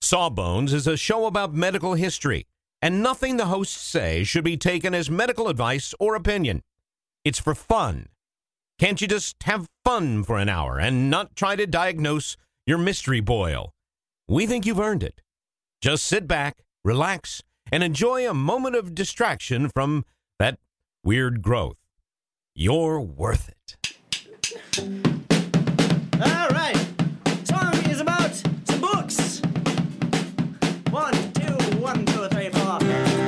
Sawbones is a show about medical history, and nothing the hosts say should be taken as medical advice or opinion. It's for fun. Can't you just have fun for an hour and not try to diagnose your mystery boil? We think you've earned it. Just sit back, relax, and enjoy a moment of distraction from that weird growth. You're worth it. All right. Song is about some books. 1, 2, 1, 2, 3, 4.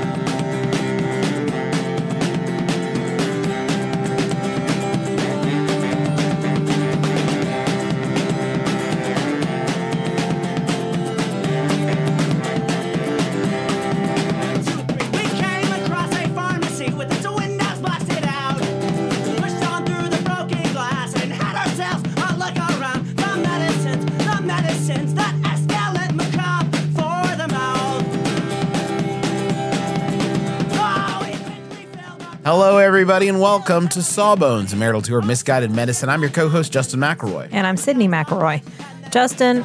Hello, everybody, and welcome to Sawbones, a marital tour of misguided medicine. I'm your co-host, Justin McElroy. And I'm Sydney McElroy. Justin,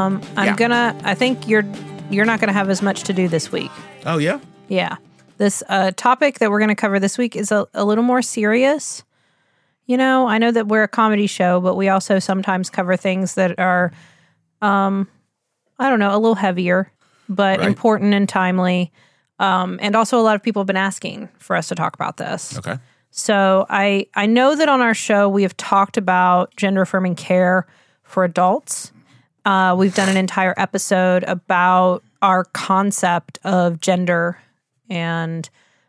I think you're not gonna have as much to do this week. Oh, yeah? Yeah. This topic that we're gonna cover this week is a little more serious. You know, I know that we're a comedy show, but we also sometimes cover things that are, a little heavier, but right. important and timely. And also a lot of people have been asking for us to talk about this. Okay. So I know that on our show we have talked about gender-affirming care for adults. We've done an entire episode about our concept of gender and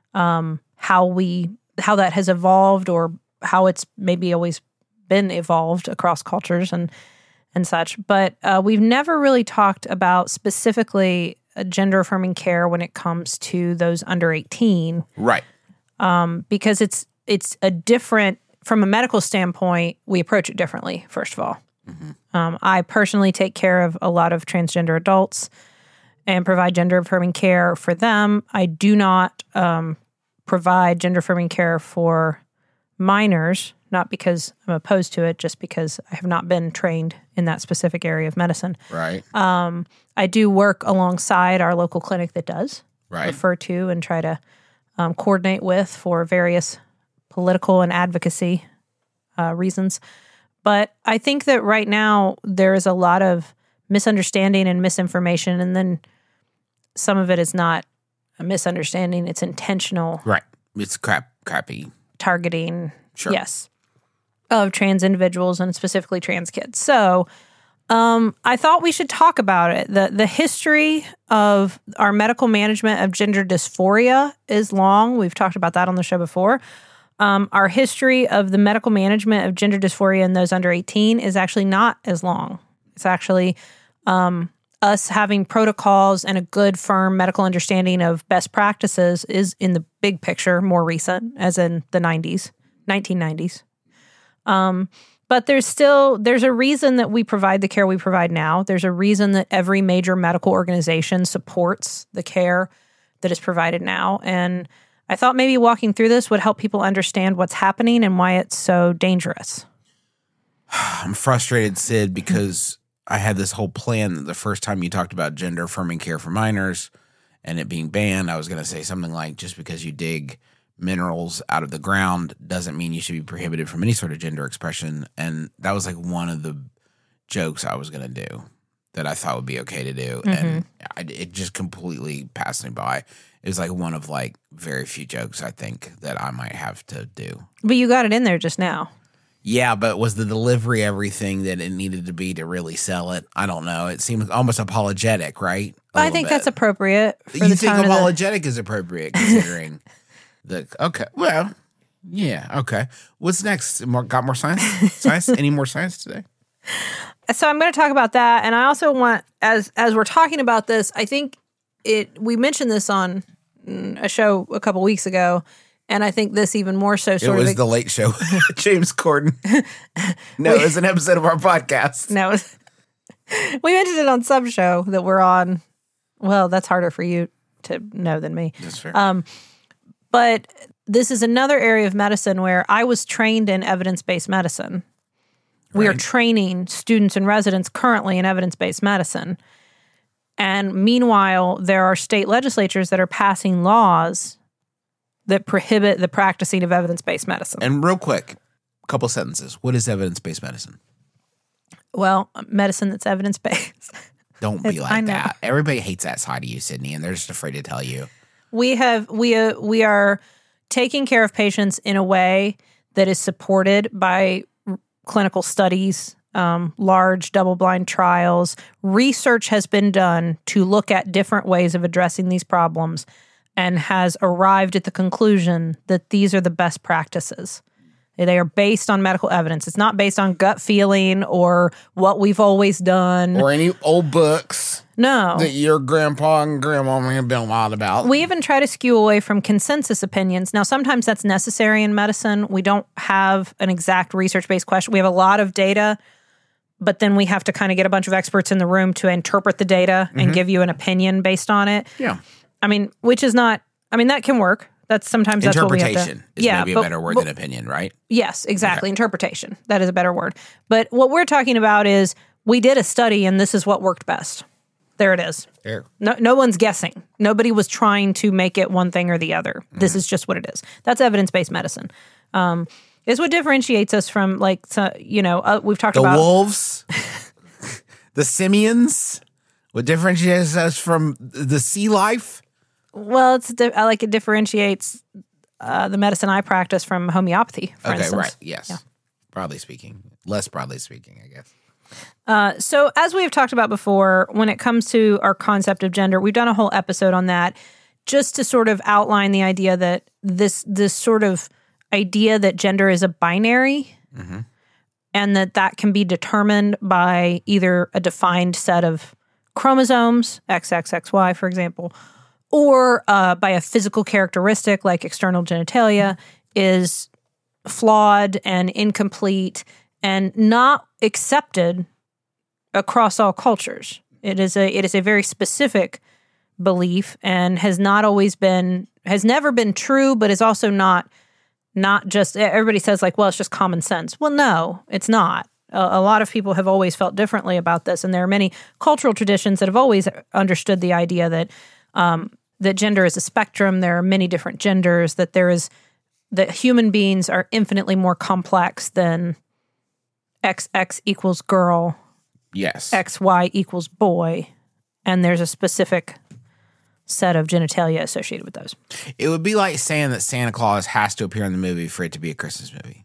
how that has evolved, or how it's maybe always been evolved across cultures and such. But we've never really talked about specifically gender-affirming care when it comes to those under 18. Right. Because it's a different, from a medical standpoint, we approach it differently, first of all. Mm-hmm. I personally take care of a lot of transgender adults and provide gender-affirming care for them. I do not provide gender-affirming care for minors, not because I'm opposed to it, just because I have not been trained in that specific area of medicine. Right. I do work alongside our local clinic that does refer to and try to coordinate with for various political and advocacy reasons. But I think that right now there is a lot of misunderstanding and misinformation, and then some of it is not a misunderstanding, it's intentional. Right. It's crappy. Targeting, sure. Yes, of trans individuals and specifically trans kids. So I thought we should talk about it. The history of our medical management of gender dysphoria is long. We've talked about that on the show before. Our history of the medical management of gender dysphoria in those under 18 is actually not as long. It's actually us having protocols and a good, firm medical understanding of best practices is, in the big picture, more recent, as in the 1990s. But there's a reason that we provide the care we provide now. There's a reason that every major medical organization supports the care that is provided now. And I thought maybe walking through this would help people understand what's happening and why it's so dangerous. I'm frustrated, Sid, because I had this whole plan that the first time you talked about gender-affirming care for minors and it being banned, I was going to say something like, just because you dig minerals out of the ground doesn't mean you should be prohibited from any sort of gender expression. And that was like one of the jokes I was going to do that I thought would be okay to do. Mm-hmm. And it just completely passed me by. It was like one of like very few jokes I think that I might have to do. But you got it in there just now. Yeah, but was the delivery everything that it needed to be to really sell it? I don't know. It seemed almost apologetic, right? I think that's appropriate. You think apologetic is appropriate considering okay. Well, yeah, okay. What's next? Got more science? Science? Any more science today? So I'm going to talk about that, and I also want, as we're talking about this, I think we mentioned this on a show a couple weeks ago, and I think this even more so. It was The Late Show. James Corden. No, it was an episode of our podcast. No, we mentioned it on some show that we're on. Well, that's harder for you to know than me. That's fair. But this is another area of medicine where I was trained in evidence-based medicine. Right. We are training students and residents currently in evidence-based medicine. And meanwhile, there are state legislatures that are passing laws that prohibit the practicing of evidence-based medicine. And real quick, a couple sentences. What is evidence-based medicine? Well, medicine that's evidence-based. Don't be like that. Everybody hates that side of you, Sydney, and they're just afraid to tell you. We are taking care of patients in a way that is supported by clinical studies, large double-blind trials. Research has been done to look at different ways of addressing these problems and has arrived at the conclusion that these are the best practices. They are based on medical evidence. It's not based on gut feeling or what we've always done. Or any old books. No. That your grandpa and grandma have been wild about. We even try to skew away from consensus opinions. Now, sometimes that's necessary in medicine. We don't have an exact research-based question. We have a lot of data, but then we have to kind of get a bunch of experts in the room to interpret the data and give you an opinion based on it. Yeah. I mean, that can work. That's what we have to. Interpretation is maybe a better word than opinion, right? Yes, exactly. Okay. Interpretation. That is a better word. But what we're talking about is we did a study and this is what worked best. There it is. There. No one's guessing. Nobody was trying to make it one thing or the other. This is just what it is. That's evidence-based medicine. It's what differentiates us from we've talked about. The wolves, the simians, what differentiates us from the sea life. Well, it differentiates the medicine I practice from homeopathy, for instance. Okay, right, yes. Yeah. Broadly speaking. Less broadly speaking, I guess. So as we've talked about before, when it comes to our concept of gender, we've done a whole episode on that just to sort of outline the idea that this sort of idea that gender is a binary and that can be determined by either a defined set of chromosomes, XXXY, for example, or by a physical characteristic like external genitalia is flawed and incomplete and not accepted across all cultures. It is a very specific belief and has never been true, but is also not just, everybody says well, it's just common sense. Well, no, it's not. A lot of people have always felt differently about this, and there are many cultural traditions that have always understood the idea that that gender is a spectrum. There are many different genders, that human beings are infinitely more complex than XX equals girl. Yes. XY equals boy. And there's a specific set of genitalia associated with those. It would be like saying that Santa Claus has to appear in the movie for it to be a Christmas movie.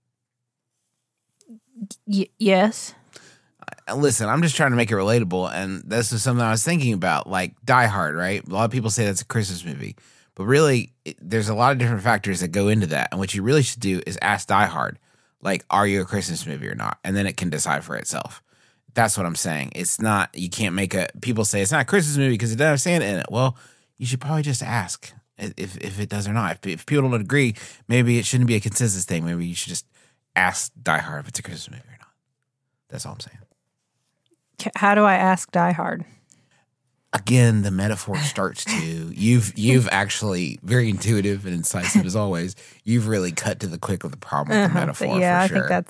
Yes. Listen, I'm just trying to make it relatable, and this is something I was thinking about, like Die Hard, right? A lot of people say that's a Christmas movie, but really, there's a lot of different factors that go into that, and what you really should do is ask Die Hard, are you a Christmas movie or not? And then it can decide for itself. That's what I'm saying. It's not, you can't people say it's not a Christmas movie because it doesn't have Santa in it. Well, you should probably just ask if it does or not. If people don't agree, maybe it shouldn't be a consensus thing. Maybe you should just ask Die Hard if it's a Christmas movie or not. That's all I'm saying. How do I ask Die Hard? Again, the metaphor starts to you've actually very intuitive and incisive as always. You've really cut to the quick of the problem with the metaphor. Yeah, for sure. I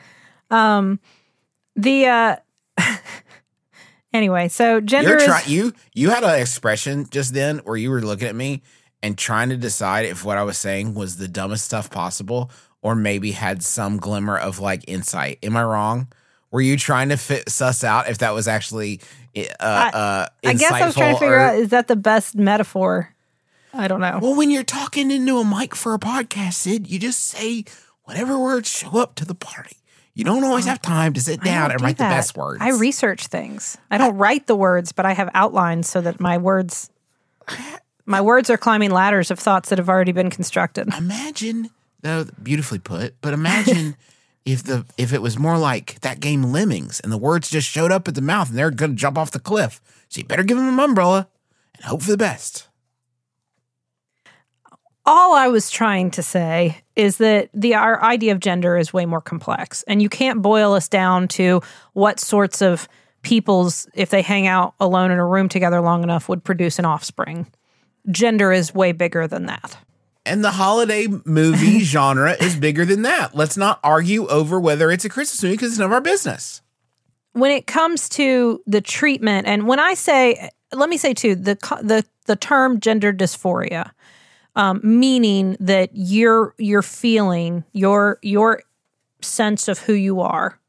think that's Anyway, so gender you had an expression just then where you were looking at me and trying to decide if what I was saying was the dumbest stuff possible or maybe had some glimmer of insight. Am I wrong? Were you trying to suss out if that was actually I guess I was trying to figure out, is that the best metaphor? I don't know. Well, when you're talking into a mic for a podcast, Sid, you just say whatever words show up to the party. You don't always have time to sit down and write the best words. I research things. I don't write the words, but I have outlines so that my words are climbing ladders of thoughts that have already been constructed. Imagine, though, beautifully put, but imagine if it was more like that game Lemmings and the words just showed up at the mouth and they're going to jump off the cliff. So you better give them an umbrella and hope for the best. All I was trying to say is that our idea of gender is way more complex, and you can't boil us down to what sorts of peoples, if they hang out alone in a room together long enough, would produce an offspring. Gender is way bigger than that. And the holiday movie genre is bigger than that. Let's not argue over whether it's a Christmas movie because it's none of our business. when it comes to the treatment, and when I say, let me say too, the term gender dysphoria, meaning that you're feeling your sense of who you are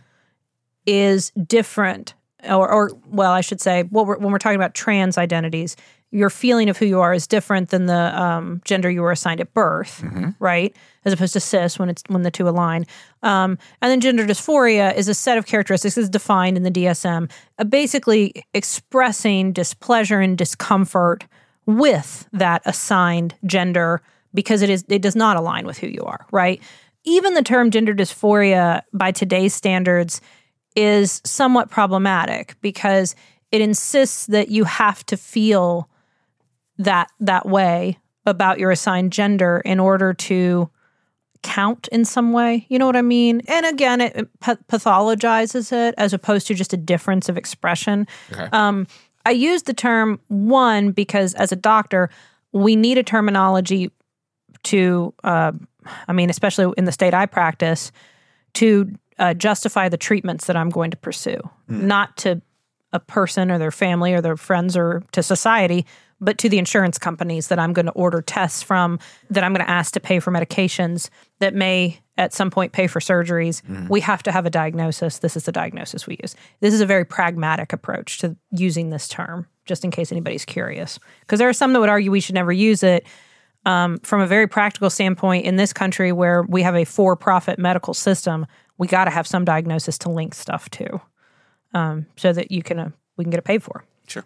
is different, or well, I should say, when we're talking about trans identities, your feeling of who you are is different than the gender you were assigned at birth, right? As opposed to cis when the two align. And then gender dysphoria is a set of characteristics as defined in the DSM, basically expressing displeasure and discomfort with that assigned gender because it does not align with who you are, right? Even the term gender dysphoria by today's standards is somewhat problematic because it insists that you have to feel that way about your assigned gender in order to count in some way. You know what I mean? And again, it pathologizes it as opposed to just a difference of expression. Okay. I use the term one because as a doctor, we need a terminology to, especially in the state I practice, to justify the treatments that I'm going to pursue, not to a person or their family or their friends or to society, but to the insurance companies that I'm going to order tests from, that I'm going to ask to pay for medications, that may at some point pay for surgeries. We have to have a diagnosis. This is the diagnosis we use. This is a very pragmatic approach to using this term, just in case anybody's curious. Because there are some that would argue we should never use it. From a very practical standpoint, in this country where we have a for-profit medical system, we got to have some diagnosis to link stuff to, so that we can get it paid for. Sure.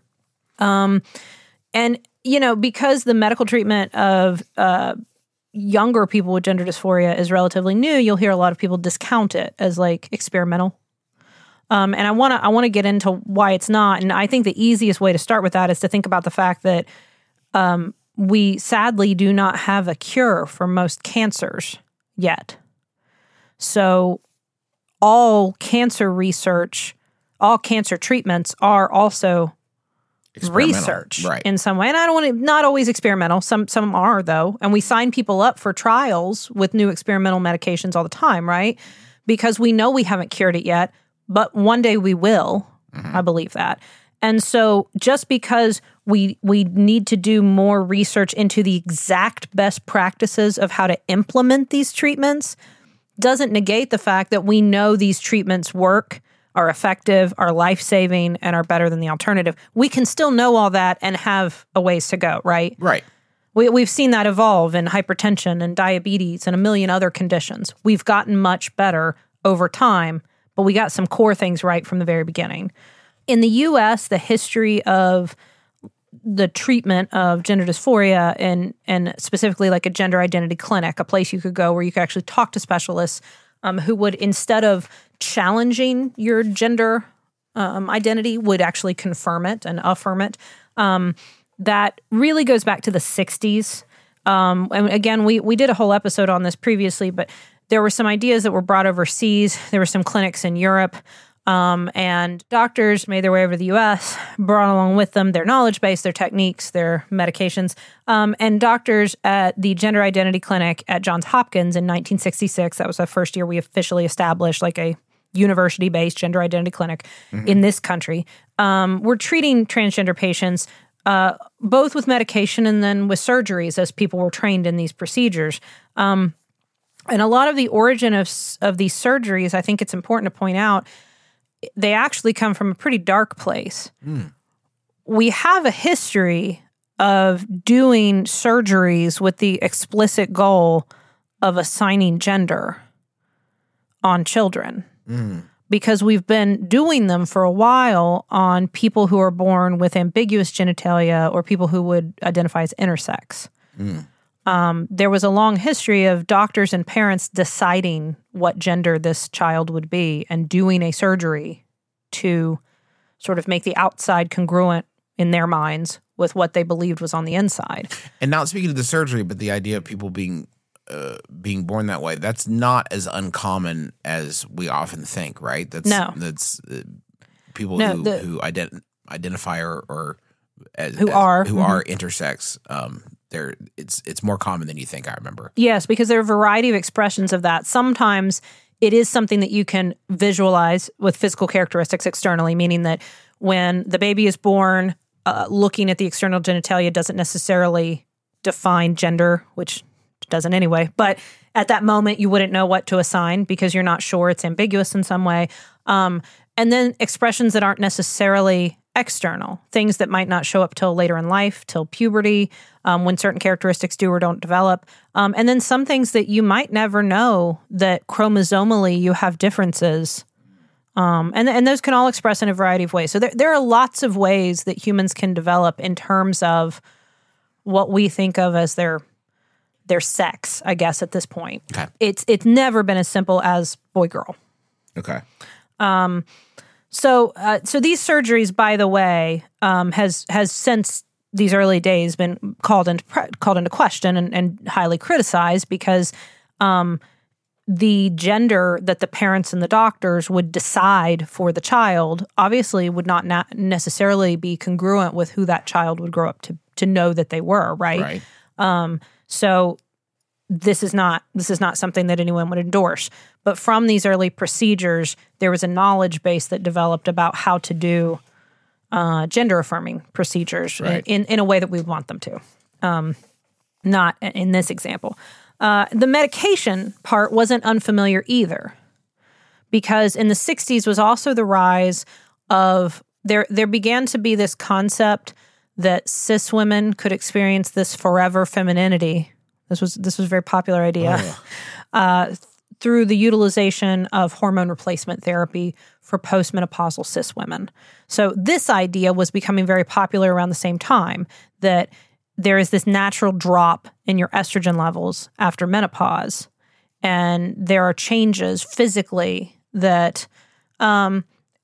And, because the medical treatment of younger people with gender dysphoria is relatively new, you'll hear a lot of people discount it as like experimental. And I want to get into why it's not. And I think the easiest way to start with that is to think about the fact that we sadly do not have a cure for most cancers yet. So all cancer research, all cancer treatments are also research in some way. And I don't want to, not always experimental. Some are though. And we sign people up for trials with new experimental medications all the time, right? Because we know we haven't cured it yet, but one day we will. I believe that. And so just because we need to do more research into the exact best practices of how to implement these treatments doesn't negate the fact that we know these treatments work, are effective, are life-saving, and are better than the alternative. We can still know all that and have a ways to go, right? Right. We've seen that evolve in hypertension and diabetes and a million other conditions. We've gotten much better over time, but we got some core things right from the very beginning. In the U.S., the history of the treatment of gender dysphoria and specifically like a gender identity clinic, a place you could go where you could actually talk to specialists who would, instead of challenging your gender identity, would actually confirm it and affirm it. That really goes back to the 60s. And again, we did a whole episode on this previously, but there were some ideas that were brought overseas. There were some clinics in Europe. And doctors made their way over to the U.S., brought along with them their knowledge base, their techniques, their medications. And doctors at the Gender Identity Clinic at Johns Hopkins in 1966, that was the first year we officially established like a university-based gender identity clinic in this country, were treating transgender patients both with medication and then with surgeries as people were trained in these procedures. And a lot of the origin of these surgeries, I think it's important to point out, they actually come from a pretty dark place. We have a history of doing surgeries with the explicit goal of assigning gender on children. Because we've been doing them for a while on people who are born with ambiguous genitalia or people who would identify as intersex. There was a long history of doctors and parents deciding what gender this child would be and doing a surgery to sort of make the outside congruent in their minds with what they believed was on the inside. And not speaking of the surgery, but the idea of people being born that way, that's not as uncommon as we often think, right? That's people who identify or who are intersex. It's more common than you think, I remember. Yes, because there are a variety of expressions of that. Sometimes it is something that you can visualize with physical characteristics externally, meaning that when the baby is born, looking at the external genitalia doesn't necessarily define gender, which it doesn't anyway. But at that moment, you wouldn't know what to assign because you're not sure. It's ambiguous in some way. And then expressions that aren't necessarily external, things that might not show up till later in life, till puberty, when certain characteristics do or don't develop. And then some things that you might never know that chromosomally you have differences. And those can all express in a variety of ways. So there are lots of ways that humans can develop in terms of what we think of as their sex, I guess, at this point. Okay. It's never been as simple as boy-girl. Okay. So these surgeries, by the way, has since these early days been called into question and highly criticized because the gender that the parents and the doctors would decide for the child obviously would not necessarily be congruent with who that child would grow up to know that they were, right? So this is not something that anyone would endorse. But from these early procedures, there was a knowledge base that developed about how to do gender-affirming procedures in a way that we want them to. Not in this example. The medication part wasn't unfamiliar either, because in the 60s was also the rise of, there began to be this concept that cis women could experience this forever femininity. This was a very popular idea. Through the utilization of hormone replacement therapy for postmenopausal cis women. So this idea was becoming very popular around the same time, that there is this natural drop in your estrogen levels after menopause, and there are changes physically that that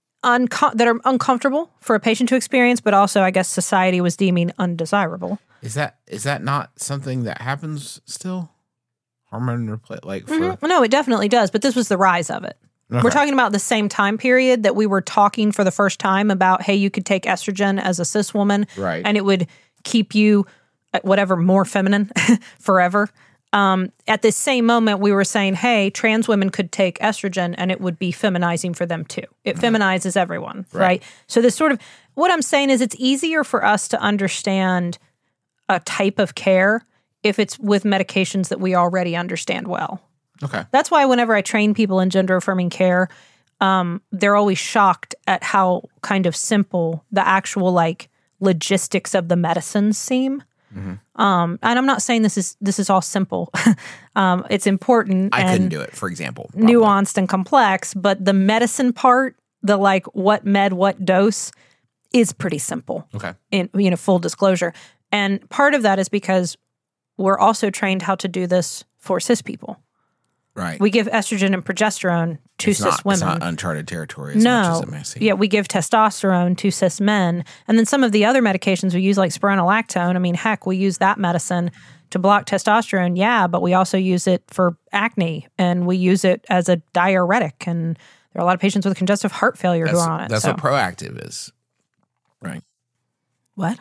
are uncomfortable for a patient to experience, but also I guess society was deeming undesirable. Is that not something that happens still? Hormone replace No, it definitely does, but this was the rise of it. Okay. We're talking about the same time period that we were talking for the first time about, hey, you could take estrogen as a cis woman, right, and it would keep you whatever more feminine forever. At this same moment, we were saying, hey, trans women could take estrogen and it would be feminizing for them too. It feminizes everyone, right? So this sort of, what I'm saying is it's easier for us to understand a type of care if it's with medications that we already understand well. Okay. That's why whenever I train people in gender-affirming care, they're always shocked at how kind of simple the actual logistics of the medicines seem. Mm-hmm. And I'm not saying this is all simple. It's important. I couldn't do it, for example. Probably. Nuanced and complex, but the medicine part, the what med, what dose, is pretty simple. Okay. In full disclosure. And part of that is because we're also trained how to do this for cis people. Right. We give estrogen and progesterone to cis women. It's not uncharted territory as much as it may seem. Yeah, we give testosterone to cis men. And then some of the other medications we use, like spironolactone, I mean, heck, we use that medicine to block testosterone, yeah, but we also use it for acne, and we use it as a diuretic. And there are a lot of patients with congestive heart failure who are on it. That's what Proactive is, right? What?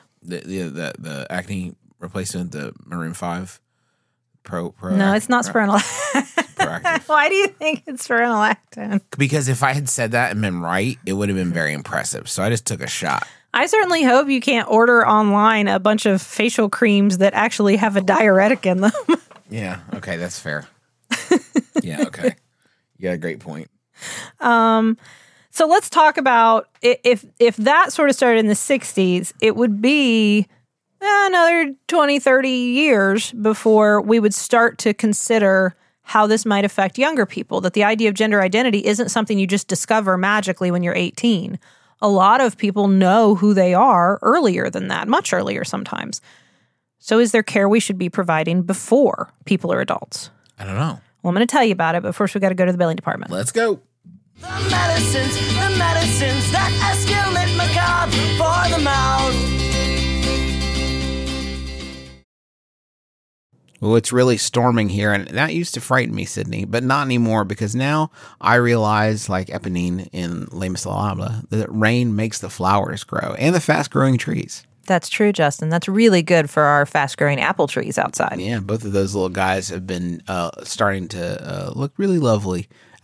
The acne replacement, the Maroon 5 Pro. No, it's not spironolactone. Why do you think it's spironolactone? Because if I had said that and been right, it would have been very impressive. So I just took a shot. I certainly hope you can't order online a bunch of facial creams that actually have a diuretic in them. Yeah. Okay, that's fair. Yeah. Okay. You got a great point. So let's talk about if that sort of started in the 60s, it would be another 20, 30 years before we would start to consider how this might affect younger people, that the idea of gender identity isn't something you just discover magically when you're 18. A lot of people know who they are earlier than that, much earlier sometimes. So is there care we should be providing before people are adults? I don't know. Well, I'm going to tell you about it, but first we got to go to the billing department. Let's go. The medicines that escalate macabre for the mouth. Well, it's really storming here, and that used to frighten me, Sydney, but not anymore, because now I realize, like Eponine in Les Miserables, that rain makes the flowers grow and the fast-growing trees. That's true, Justin. That's really good for our fast-growing apple trees outside. Yeah, both of those little guys have been starting to look really lovely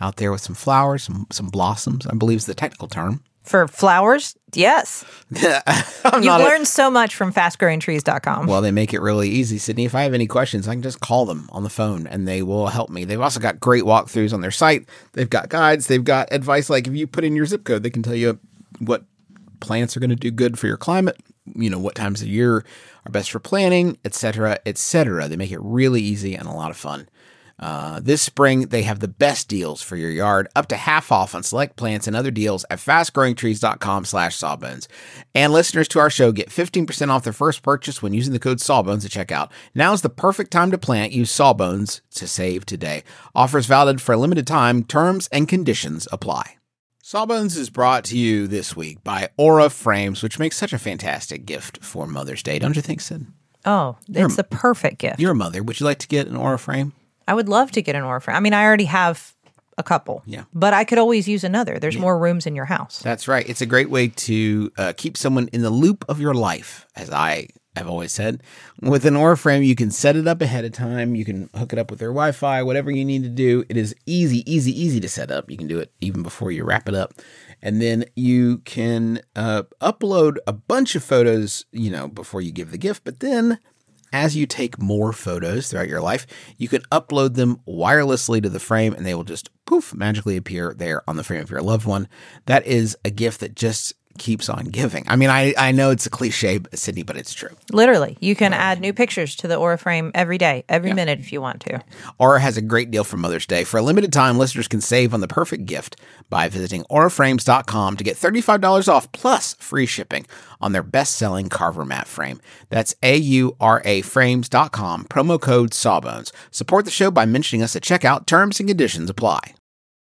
out there with some flowers, some blossoms, I believe is the technical term. For flowers, yes. I'm You've not a- learned so much from fastgrowingtrees.com. Well, they make it really easy, Sydney. If I have any questions, I can just call them on the phone and they will help me. They've also got great walkthroughs on their site. They've got guides. They've got advice like if you put in your zip code, they can tell you what plants are going to do good for your climate, what times of year are best for planting, et cetera, et cetera. They make it really easy and a lot of fun. This spring, they have the best deals for your yard, up to half off on select plants and other deals at fastgrowingtrees.com/sawbones. And listeners to our show get 15% off their first purchase when using the code sawbones at checkout. Now is the perfect time to plant. Use Sawbones to save today. Offers valid for a limited time. Terms and conditions apply. Sawbones is brought to you this week by Aura Frames, which makes such a fantastic gift for Mother's Day. Don't you think, Sid? Oh, it's the perfect gift. You're a mother. Would you like to get an Aura frame? I would love to get an Aura frame. I mean, I already have a couple. Yeah. But I could always use another. There's more rooms in your house. That's right. It's a great way to keep someone in the loop of your life, as I have always said. With an Aura frame, you can set it up ahead of time. You can hook it up with their Wi-Fi, whatever you need to do. It is easy to set up. You can do it even before you wrap it up. And then you can upload a bunch of photos, before you give the gift. But then as you take more photos throughout your life, you can upload them wirelessly to the frame and they will just poof, magically appear there on the frame of your loved one. That is a gift that just keeps on giving. I mean, I know it's a cliche, Sydney, but it's true. Literally, you can add new pictures to the Aura frame every day, every minute if you want to. Aura has a great deal for Mother's Day. For a limited time, listeners can save on the perfect gift by visiting auraframes.com to get $35 off plus free shipping on their best-selling Carver mat frame. That's auraframes.com, promo code Sawbones. Support the show by mentioning us at checkout. Terms and conditions apply.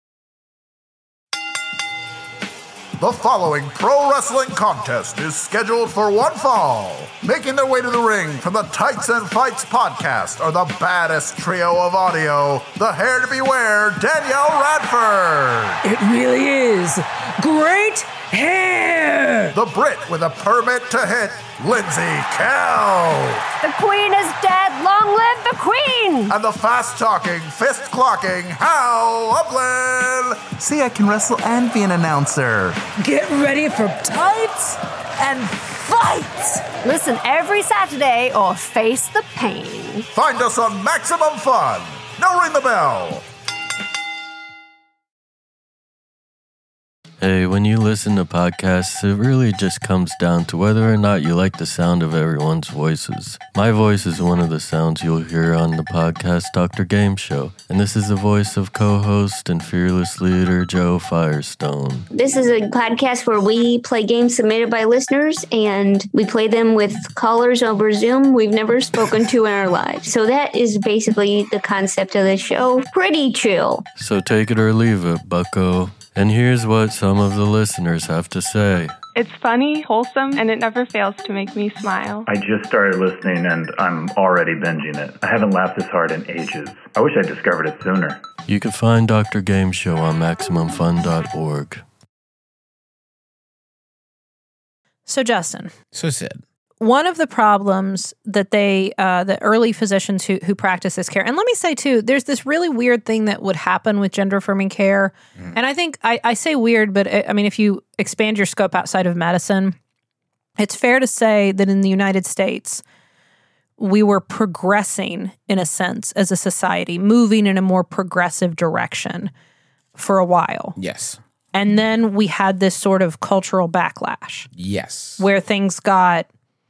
The following pro wrestling contest is scheduled for one fall. Making their way to the ring from the Tights and Fights podcast are the baddest trio of audio, the hair to beware, Danielle Radford. It really is. Great hair. The Brit with a permit to hit, Lindsay Kell. The Queen is dead. Long live the Queen. And the fast-talking, fist-clocking Hal Upland. See, I can wrestle and be an announcer. Get ready for tights and fights. Listen every Saturday or face the pain. Find us on Maximum Fun. Now ring the bell. Hey, when you listen to podcasts, it really just comes down to whether or not you like the sound of everyone's voices. My voice is one of the sounds you'll hear on the podcast Dr. Game Show, and this is the voice of co-host and fearless leader Joe Firestone. This is a podcast where we play games submitted by listeners, and we play them with callers over Zoom we've never spoken to in our lives. So that is basically the concept of the show. Pretty chill. So take it or leave it, bucko. And here's what some of the listeners have to say. It's funny, wholesome, and it never fails to make me smile. I just started listening and I'm already binging it. I haven't laughed this hard in ages. I wish I discovered it sooner. You can find Dr. Game Show on MaximumFun.org. So, Justin. So, Sid. One of the problems that the early physicians who practice this care, and let me say too, there's this really weird thing that would happen with gender affirming care. And I think I say weird, but I mean, if you expand your scope outside of medicine, it's fair to say that in the United States, we were progressing in a sense as a society, moving in a more progressive direction for a while. Yes. And then we had this sort of cultural backlash. Yes. Where things got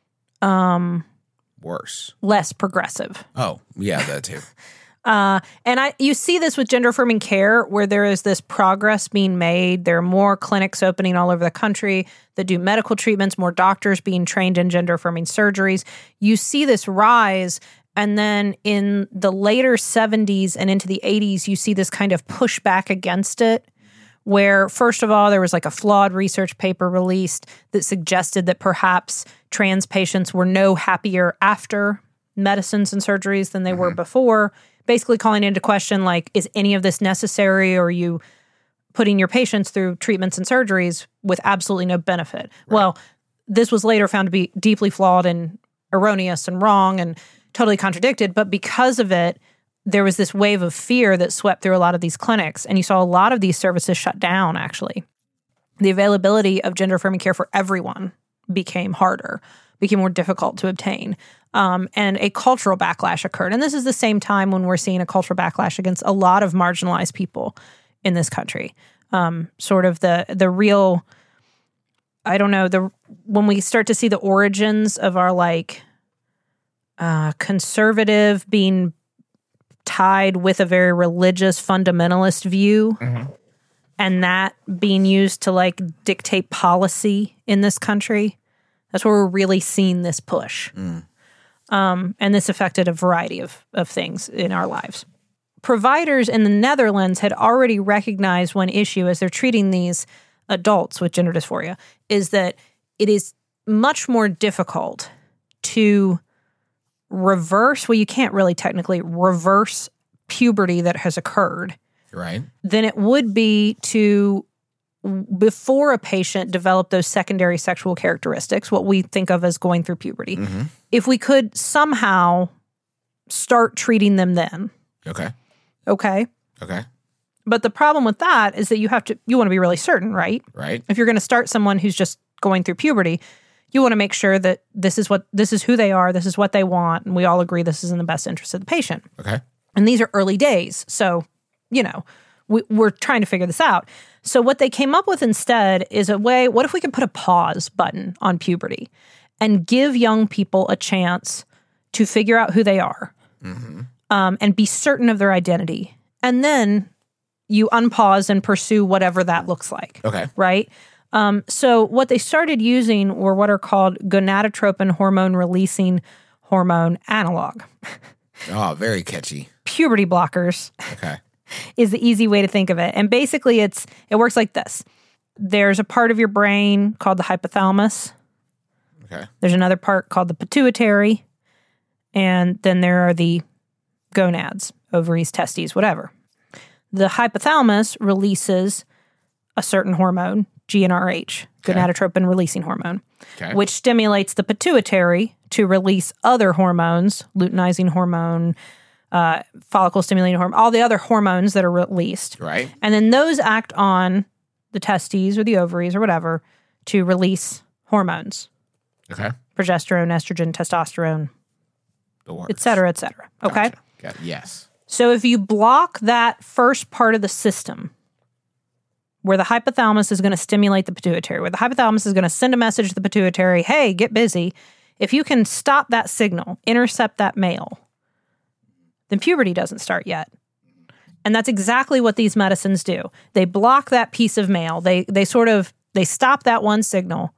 worse, less progressive. Oh, yeah, that too. And you see this with gender affirming care, where there is this progress being made. There are more clinics opening all over the country that do medical treatments, more doctors being trained in gender affirming surgeries. You see this rise. And then in the later 70s and into the 80s, you see this kind of pushback against it, where, first of all, there was like a flawed research paper released that suggested that perhaps trans patients were no happier after medicines and surgeries than they were before, basically calling into question, like, is any of this necessary, or are you putting your patients through treatments and surgeries with absolutely no benefit? Right. Well, this was later found to be deeply flawed and erroneous and wrong and totally contradicted, but because of it, there was this wave of fear that swept through a lot of these clinics, and you saw a lot of these services shut down, actually. The availability of gender-affirming care for everyone became harder, became more difficult to obtain. And a cultural backlash occurred. And this is the same time when we're seeing a cultural backlash against a lot of marginalized people in this country. Sort of the real, I don't know, when we start to see the origins of our like conservative being tied with a very religious fundamentalist view, and that being used to like dictate policy in this country, that's where we're really seeing this push. And this affected a variety of things in our lives. Providers in the Netherlands had already recognized one issue as they're treating these adults with gender dysphoria, is that it is much more difficult to reverse, well, you can't really technically reverse puberty that has occurred, right, than it would be to, before a patient developed those secondary sexual characteristics, what we think of as going through puberty, if we could somehow start treating them then. Okay. But the problem with that is that you want to be really certain, right? Right. If you're going to start someone who's just going through puberty, you want to make sure that this is who they are, this is what they want, and we all agree this is in the best interest of the patient. Okay. And these are early days, so, we're trying to figure this out. So what they came up with instead is a way, what if we could put a pause button on puberty and give young people a chance to figure out who they are and be certain of their identity. And then you unpause and pursue whatever that looks like. Okay. Right? So what they started using were what are called gonadotropin hormone-releasing hormone analog. Oh, very catchy. Puberty blockers. Okay. Is the easy way to think of it. And basically it works like this. There's a part of your brain called the hypothalamus. Okay. There's another part called the pituitary. And then there are the gonads, ovaries, testes, whatever. The hypothalamus releases a certain hormone, GnRH, gonadotropin releasing hormone, which stimulates the pituitary to release other hormones, luteinizing hormone, follicle stimulating hormone, all the other hormones that are released. Right. And then those act on the testes or the ovaries or whatever to release hormones. Okay. Progesterone, estrogen, testosterone, et cetera, et cetera. Okay? Gotcha. Yes. So if you block that first part of the system, where the hypothalamus is going to stimulate the pituitary, where the hypothalamus is going to send a message to the pituitary, hey, get busy, if you can stop that signal, intercept that male, then puberty doesn't start yet. And that's exactly what these medicines do. They block that piece of male. They stop that one signal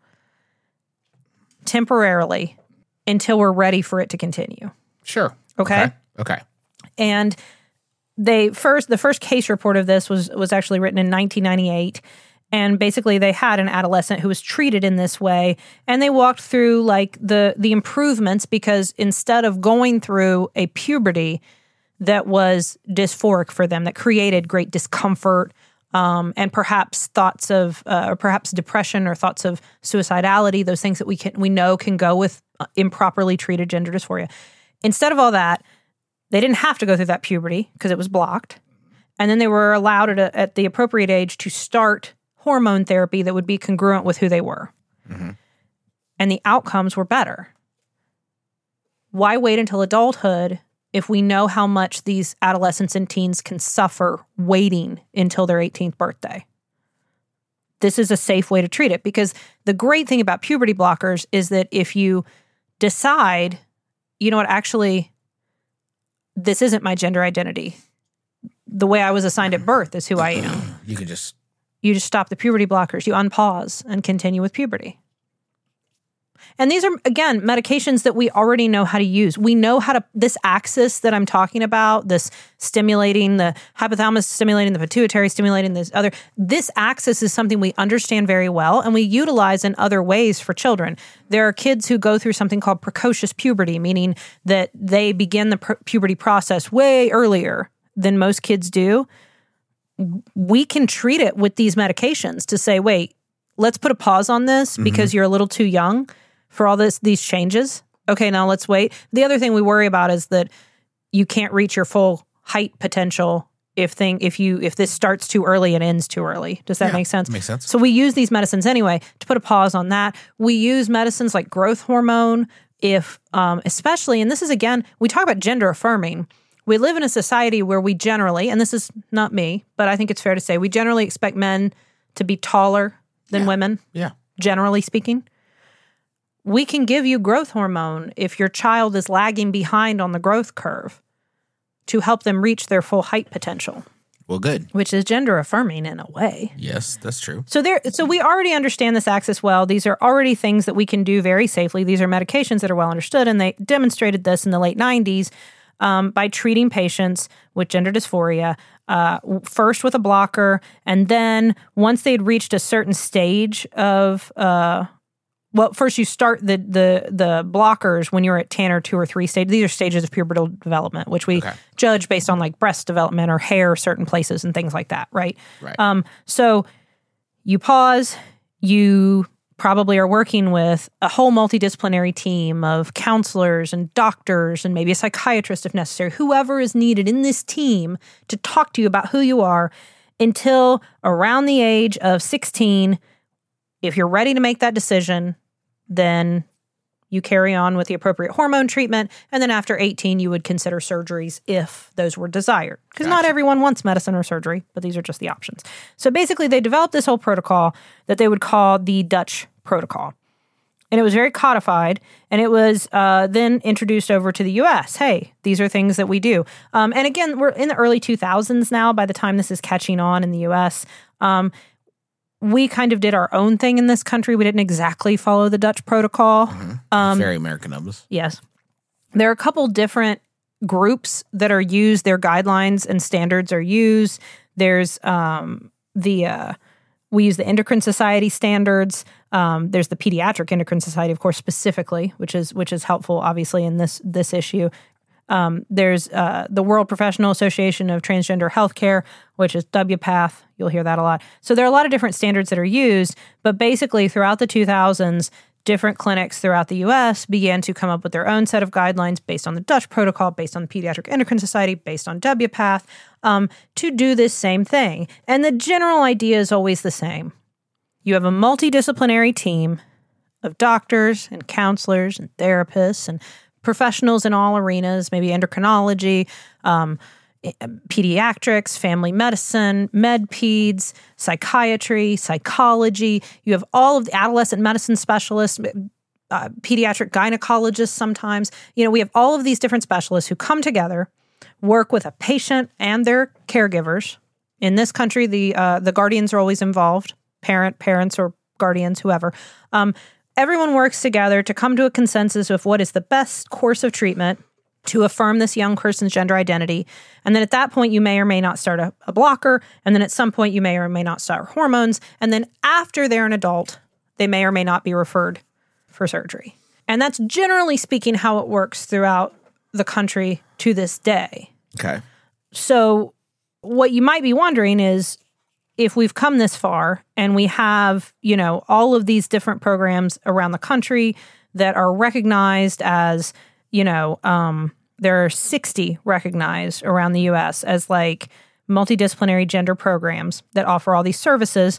temporarily until we're ready for it to continue. Sure. Okay? Okay. And the first case report of this was actually written in 1998. And basically they had an adolescent who was treated in this way, and they walked through like the improvements, because instead of going through a puberty that was dysphoric for them, that created great discomfort, and perhaps thoughts of, or perhaps depression or thoughts of suicidality, those things that we know can go with improperly treated gender dysphoria. Instead of all that, they didn't have to go through that puberty because it was blocked. And then they were allowed at the appropriate age to start hormone therapy that would be congruent with who they were. And the outcomes were better. Why wait until adulthood if we know how much these adolescents and teens can suffer waiting until their 18th birthday? This is a safe way to treat it, because the great thing about puberty blockers is that if you decide, you know what, actually, this isn't my gender identity. The way I was assigned at birth is who I am. You just stop the puberty blockers. You unpause and continue with puberty. And these are, again, medications that we already know how to use. We know how to, this axis that I'm talking about, this stimulating the hypothalamus, stimulating the pituitary, stimulating this axis is something we understand very well and we utilize in other ways for children. There are kids who go through something called precocious puberty, meaning that they begin the puberty process way earlier than most kids do. We can treat it with these medications to say, wait, let's put a pause on this because you're a little too young for all these changes. Okay, now let's wait. The other thing we worry about is that you can't reach your full height potential if this starts too early and ends too early. Does that make sense? Makes sense. So we use these medicines anyway. To put a pause on that, we use medicines like growth hormone if especially, and this is again, we talk about gender affirming. We live in a society where we generally, and this is not me, but I think it's fair to say, we generally expect men to be taller than women. Yeah. Generally speaking. We can give you growth hormone if your child is lagging behind on the growth curve to help them reach their full height potential. Well, good. Which is gender affirming in a way. Yes, that's true. So we already understand this axis well. These are already things that we can do very safely. These are medications that are well understood, and they demonstrated this in the late 90s by treating patients with gender dysphoria, first with a blocker, and then once they'd reached a certain stage of first you start the blockers when you're at 10 or 2 or 3 stages. These are stages of pubertal development, which we judge based on like breast development or hair certain places and things like that, right? Right. So you pause, you probably are working with a whole multidisciplinary team of counselors and doctors and maybe a psychiatrist if necessary, whoever is needed in this team to talk to you about who you are until around the age of 16. If you're ready to make that decision, then you carry on with the appropriate hormone treatment. And then after 18, you would consider surgeries if those were desired. Because not everyone wants medicine or surgery, but these are just the options. So basically, they developed this whole protocol that they would call the Dutch protocol. And it was very codified, and it was then introduced over to the U.S. Hey, these are things that we do. And again, we're in the early 2000s now by the time this is catching on in the U.S., we kind of did our own thing in this country. We didn't exactly follow the Dutch protocol. Very American of us. Yes. There are a couple different groups that are used. Their guidelines and standards are used. There's we use the Endocrine Society standards. There's the Pediatric Endocrine Society, of course, specifically, which is helpful, obviously, in this issue. There's the World Professional Association of Transgender Healthcare, which is WPATH. You'll hear that a lot. So there are a lot of different standards that are used, but basically throughout the 2000s, different clinics throughout the U.S. began to come up with their own set of guidelines based on the Dutch protocol, based on the Pediatric Endocrine Society, based on WPATH, to do this same thing. And the general idea is always the same. You have a multidisciplinary team of doctors and counselors and therapists and professionals in all arenas, maybe endocrinology, pediatrics, family medicine, med-peds, psychiatry, psychology. You have all of the adolescent medicine specialists, pediatric gynecologists sometimes. We have all of these different specialists who come together, work with a patient and their caregivers. In this country, the guardians are always involved, parents or guardians, whoever. Everyone works together to come to a consensus of what is the best course of treatment to affirm this young person's gender identity. And then at that point, you may or may not start a blocker. And then at some point, you may or may not start hormones. And then after they're an adult, they may or may not be referred for surgery. And that's generally speaking how it works throughout the country to this day. Okay. So what you might be wondering is, if we've come this far and we have, all of these different programs around the country that are recognized as, there are 60 recognized around the U.S. as like multidisciplinary gender programs that offer all these services.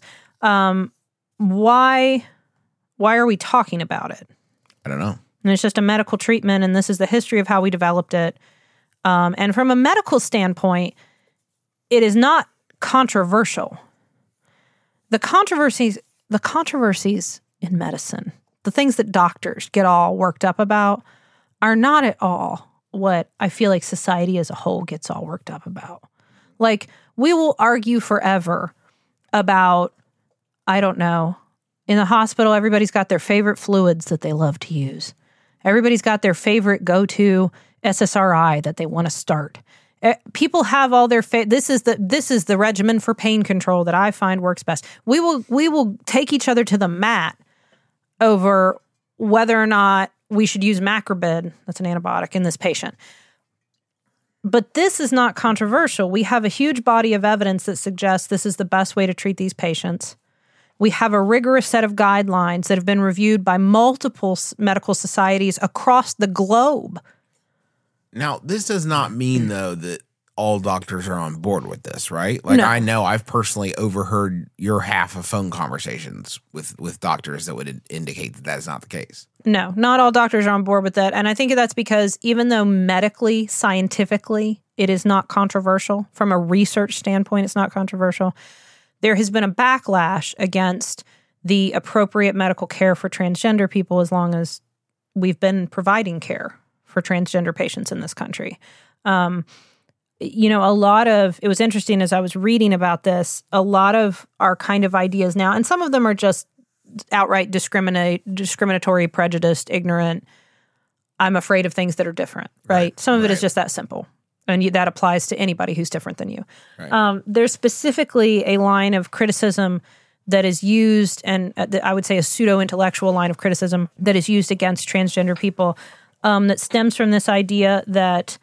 Why are we talking about it? I don't know. And it's just a medical treatment, and this is the history of how we developed it. And from a medical standpoint, it is not controversial. The controversies in medicine, the things that doctors get all worked up about, are not at all what I feel like society as a whole gets all worked up about. Like, we will argue forever about, I don't know, in the hospital, everybody's got their favorite fluids that they love to use. Everybody's got their favorite go-to SSRI that they want to start. People have all their this is the regimen for pain control that I find works best. We will take each other to the mat over whether or not we should use Macrobid, that's an antibiotic, in this patient. But this is not controversial. We have a huge body of evidence that suggests this is the best way to treat these patients. We have a rigorous set of guidelines that have been reviewed by multiple medical societies across the globe. Now, this does not mean, though, that all doctors are on board with this, right? Like, No. I know I've personally overheard your half of phone conversations with doctors that would indicate that is not the case. No, not all doctors are on board with that. And I think that's because even though medically, scientifically, it is not controversial, from a research standpoint, it's not controversial, there has been a backlash against the appropriate medical care for transgender people as long as we've been providing care for transgender patients in this country. It was interesting as I was reading about this, a lot of our kind of ideas now, and some of them are just outright discriminatory, prejudiced, ignorant. I'm afraid of things that are different, right? Some of it is just that simple. And that applies to anybody who's different than you. Right. There's specifically a line of criticism that is used, and I would say a pseudo-intellectual line of criticism that is used against transgender people that stems from this idea that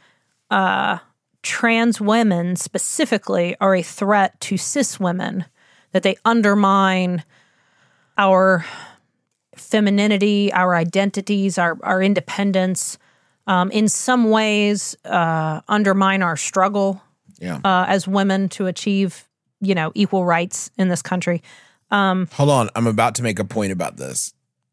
trans women specifically are a threat to cis women, that they undermine our femininity, our identities, our independence, in some ways undermine our struggle as women to achieve, equal rights in this country. Hold on, I'm about to make a point about this.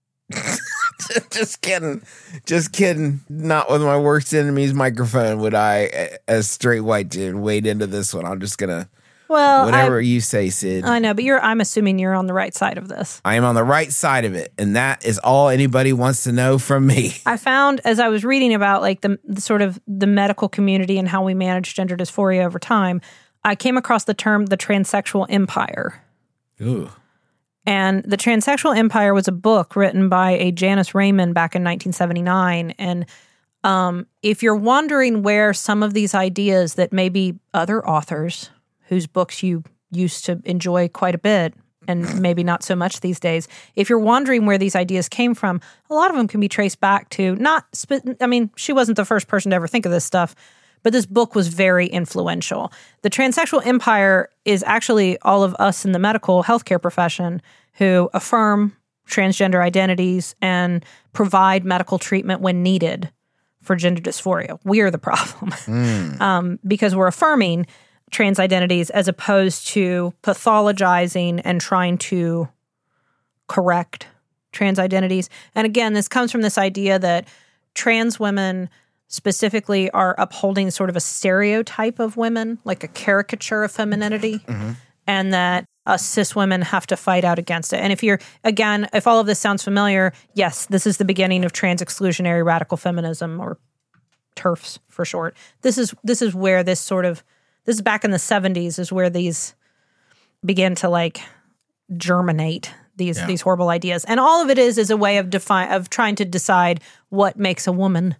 Just kidding. Not with my worst enemy's microphone would I, as straight white dude, wade into this one. I'm just gonna whatever you say, Sid. I know, but I'm assuming you're on the right side of this. I am on the right side of it, and that is all anybody wants to know from me. I found, as I was reading about like the sort of the medical community and how we manage gender dysphoria over time, I came across the term the transsexual empire. Ooh. And The Transsexual Empire was a book written by a Janice Raymond back in 1979. And if you're wondering where some of these ideas that maybe other authors whose books you used to enjoy quite a bit and maybe not so much these days, if you're wondering where these ideas came from, a lot of them can be traced back to she wasn't the first person to ever think of this stuff, but this book was very influential. The Transsexual Empire is actually all of us in the medical healthcare profession who affirm transgender identities and provide medical treatment when needed for gender dysphoria. We are the problem because we're affirming trans identities as opposed to pathologizing and trying to correct trans identities. And again, this comes from this idea that trans women specifically are upholding sort of a stereotype of women, like a caricature of femininity, and that us cis women have to fight out against it. And if all of this sounds familiar, yes, this is the beginning of trans exclusionary radical feminism, or TERFs for short. This is where this is back in the 70s is where these begin to like germinate, these horrible ideas. And all of it is a way of trying to decide what makes a woman.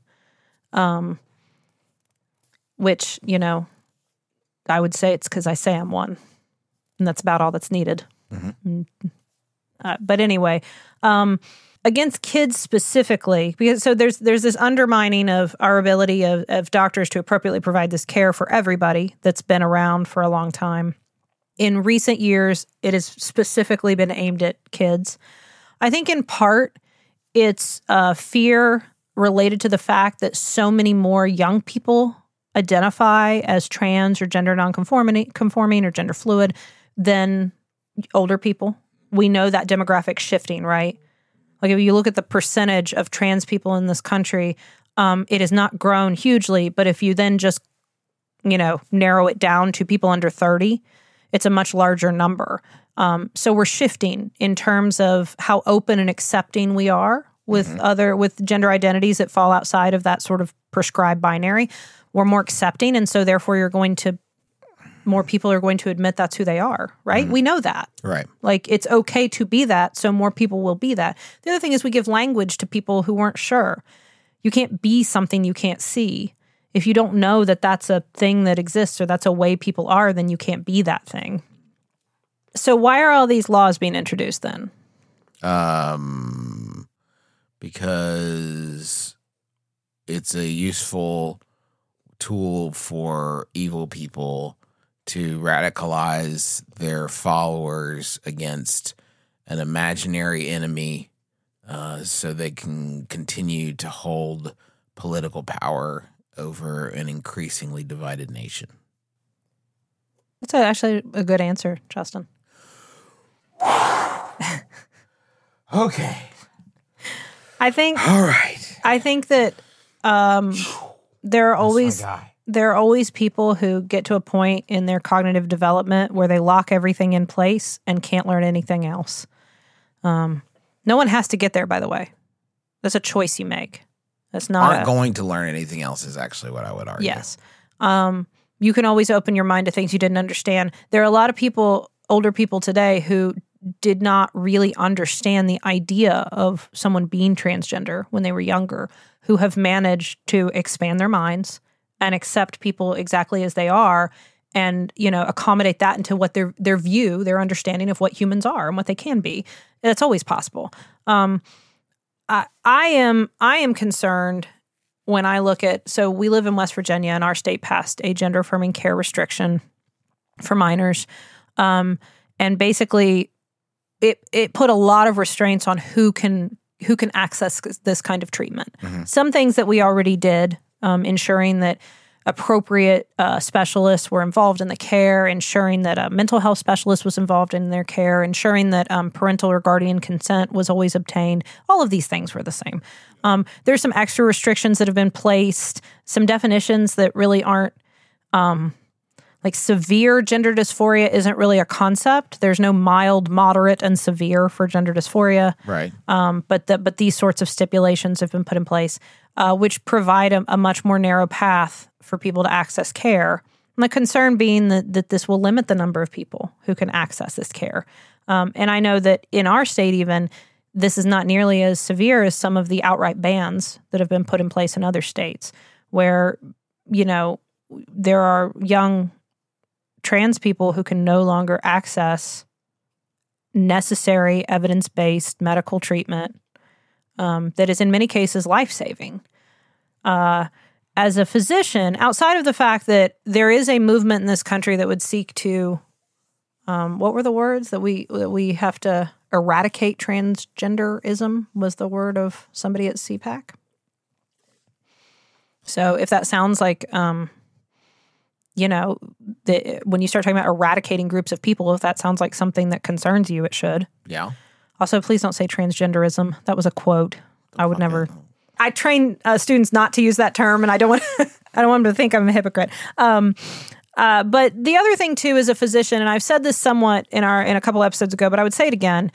Which, I would say it's because I say I'm one, and that's about all that's needed. But anyway, against kids specifically, because there's this undermining of our ability of doctors to appropriately provide this care for everybody that's been around for a long time. In recent years, it has specifically been aimed at kids. I think in part it's fear related to the fact that so many more young people identify as trans or gender non-conforming or gender fluid than older people. We know that demographic shifting, right? Like if you look at the percentage of trans people in this country, it has not grown hugely. But if you then just, narrow it down to people under 30, it's a much larger number. So we're shifting in terms of how open and accepting we are with gender identities that fall outside of that sort of prescribed binary. We're more accepting, and so therefore more people are going to admit that's who they are, right? We know that. Right. Like it's okay to be that, so more people will be that. The other thing is we give language to people who weren't sure. You can't be something you can't see. If you don't know that that's a thing that exists or that's a way people are, then you can't be that thing. So why are all these laws being introduced then? Because it's a useful tool for evil people to radicalize their followers against an imaginary enemy so they can continue to hold political power over an increasingly divided nation. That's actually a good answer, Justin. Okay. I think. All right. I think that there are always people who get to a point in their cognitive development where they lock everything in place and can't learn anything else. No one has to get there, by the way. That's a choice you make. That's not aren't going to learn anything else is actually what I would argue. Yes. You can always open your mind to things you didn't understand. There are a lot of people, older people today, who did not really understand the idea of someone being transgender when they were younger, who have managed to expand their minds and accept people exactly as they are and, accommodate that into what their view, their understanding of what humans are and what they can be. It's always possible. I am concerned when I look at, so we live in West Virginia and our state passed a gender affirming care restriction for minors. And basically it put a lot of restraints on who can access this kind of treatment. Mm-hmm. Some things that we already did, ensuring that appropriate specialists were involved in the care, ensuring that a mental health specialist was involved in their care, ensuring that parental or guardian consent was always obtained. All of these things were the same. There's some extra restrictions that have been placed, some definitions that really aren't, like severe gender dysphoria isn't really a concept. There's no mild, moderate, and severe for gender dysphoria. Right. But these sorts of stipulations have been put in place, which provide a much more narrow path for people to access care. And the concern being that this will limit the number of people who can access this care. And I know that in our state even, this is not nearly as severe as some of the outright bans that have been put in place in other states where, there are young trans people who can no longer access necessary evidence-based medical treatment that is in many cases life-saving. As a physician, outside of the fact that there is a movement in this country that would seek to, what were the words that we have to eradicate transgenderism was the word of somebody at CPAC. So if that sounds like, when you start talking about eradicating groups of people, if that sounds like something that concerns you, it should. Yeah. Also, please don't say transgenderism. That was a quote. I would never. I train students not to use that term, and I don't want them to think I'm a hypocrite. But the other thing too, as a physician, and I've said this somewhat in a couple episodes ago, but I would say it again.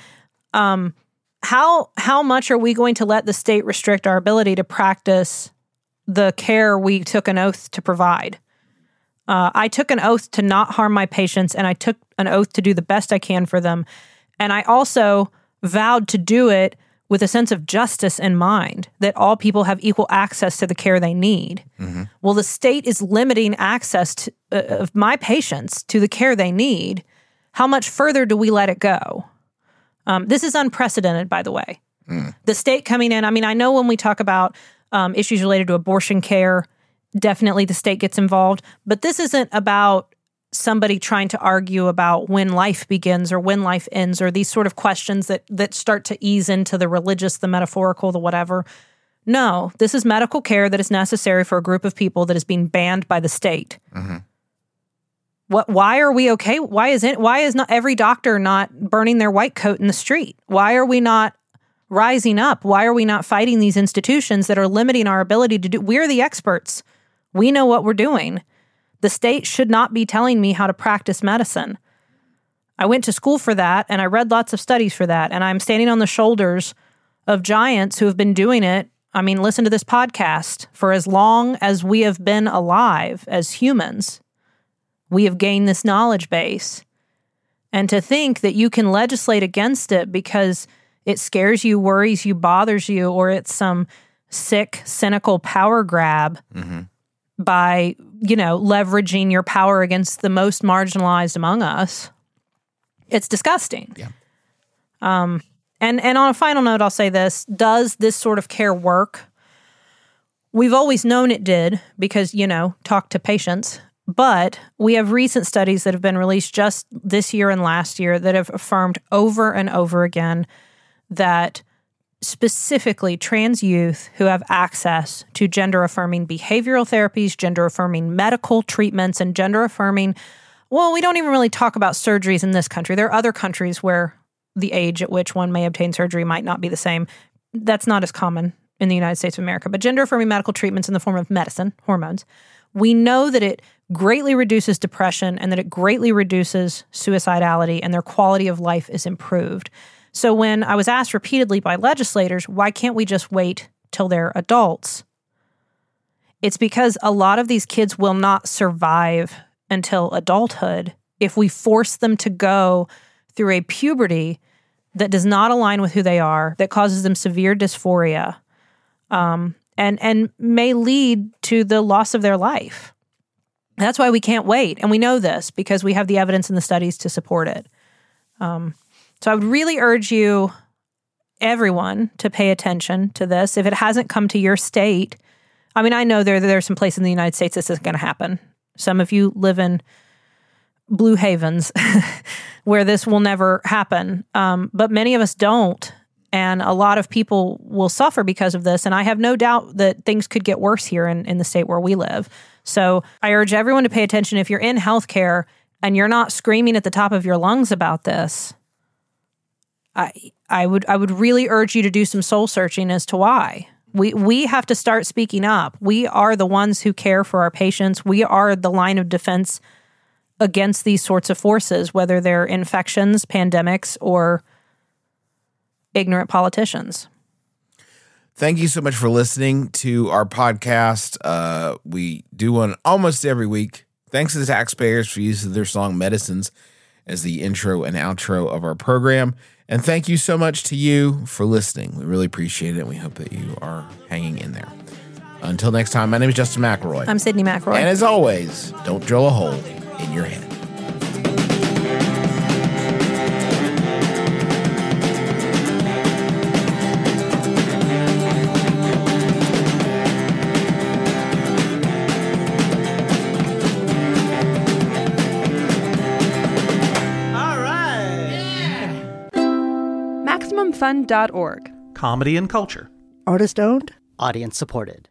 How much are we going to let the state restrict our ability to practice the care we took an oath to provide? I took an oath to not harm my patients, and I took an oath to do the best I can for them. And I also vowed to do it with a sense of justice in mind, that all people have equal access to the care they need. Mm-hmm. Well, the state is limiting access of my patients to the care they need. How much further do we let it go? This is unprecedented, by the way. Mm. The state coming in, I know when we talk about issues related to abortion care, definitely the state gets involved. But this isn't about somebody trying to argue about when life begins or when life ends or these sort of questions that start to ease into the religious, the metaphorical, the whatever. No, this is medical care that is necessary for a group of people that is being banned by the state. Mm-hmm. Why are we okay? Why is not every doctor not burning their white coat in the street? Why are we not rising up? Why are we not fighting these institutions that are limiting our ability to do? We're the experts. We know what we're doing. The state should not be telling me how to practice medicine. I went to school for that, and I read lots of studies for that, and I'm standing on the shoulders of giants who have been doing it. Listen to this podcast. For as long as we have been alive as humans, we have gained this knowledge base. And to think that you can legislate against it because it scares you, worries you, bothers you, or it's some sick, cynical power grab by, leveraging your power against the most marginalized among us, it's disgusting. Yeah. And on a final note, I'll say this. Does this sort of care work? We've always known it did because, talk to patients. But we have recent studies that have been released just this year and last year that have affirmed over and over again that specifically trans youth who have access to gender-affirming behavioral therapies, gender-affirming medical treatments, and gender-affirming Well, we don't even really talk about surgeries in this country. There are other countries where the age at which one may obtain surgery might not be the same. That's not as common in the United States of America. But gender-affirming medical treatments in the form of medicine, hormones, we know that it greatly reduces depression and that it greatly reduces suicidality, and their quality of life is improved. So when I was asked repeatedly by legislators, why can't we just wait till they're adults? It's because a lot of these kids will not survive until adulthood if we force them to go through a puberty that does not align with who they are, that causes them severe dysphoria, and may lead to the loss of their life. That's why we can't wait. And we know this because we have the evidence and the studies to support it. So I would really urge you, everyone, to pay attention to this. If it hasn't come to your state, I mean, I know there's some places in the United States this isn't going to happen. Some of you live in blue havens where this will never happen. But many of us don't. And a lot of people will suffer because of this. And I have no doubt that things could get worse here in the state where we live. So I urge everyone to pay attention. If you're in healthcare and you're not screaming at the top of your lungs about this, I would really urge you to do some soul searching as to why. We have to start speaking up. We are the ones who care for our patients. We are the line of defense against these sorts of forces, whether they're infections, pandemics, or ignorant politicians. Thank you so much for listening to our podcast. We do one almost every week. Thanks to the taxpayers for using their song Medicines as the intro and outro of our program. And thank you so much to you for listening. We really appreciate it, and we hope that you are hanging in there. Until next time, my name is Justin McElroy. I'm Sydney McElroy. And as always, don't drill a hole in your head. MaximumFun.org. Comedy and culture. Artist owned. Audience supported.